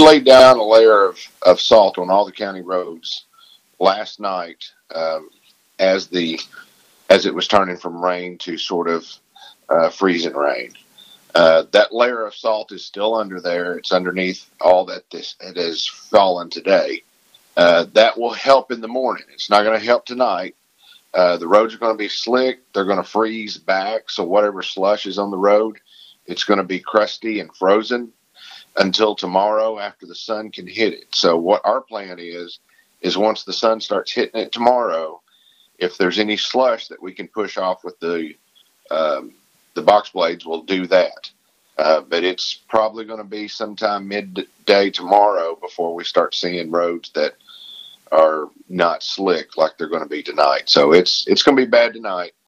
laid down a layer of salt on all the county roads last night, as it was turning from rain to sort of freezing rain. That layer of salt is still under there. It's underneath all that it has fallen today. That will help in the morning. It's not going to help tonight. The roads are going to be slick. They're going to freeze back. So whatever slush is on the road, it's going to be crusty and frozen until tomorrow after the sun can hit it. So what our plan is once the sun starts hitting it tomorrow, if there's any slush that we can push off with the box blades, we'll do that. But it's probably going to be sometime midday tomorrow before we start seeing roads that are not slick like they're going to be tonight. So it's going to be bad tonight.